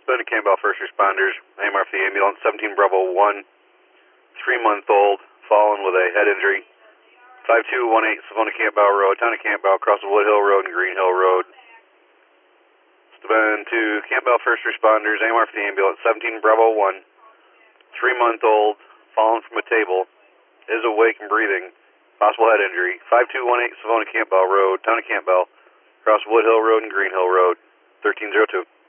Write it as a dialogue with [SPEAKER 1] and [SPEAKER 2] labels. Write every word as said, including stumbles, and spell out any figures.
[SPEAKER 1] Savannah Campbell First Responders, A M R for the ambulance, seventeen Bravo one, three-month-old, fallen with a head injury, five two one eight Savannah Campbell Road, town of Campbell, across the Wood Hill Road and Green Hill Road. Savannah to Campbell First Responders, A M R for the ambulance, seventeen Bravo one, three-month-old, fallen from a table, is awake and breathing, possible head injury, five two one eight Savannah Campbell Road, town of Campbell, across Wood Hill Road and Green Hill Road, thirteen oh two.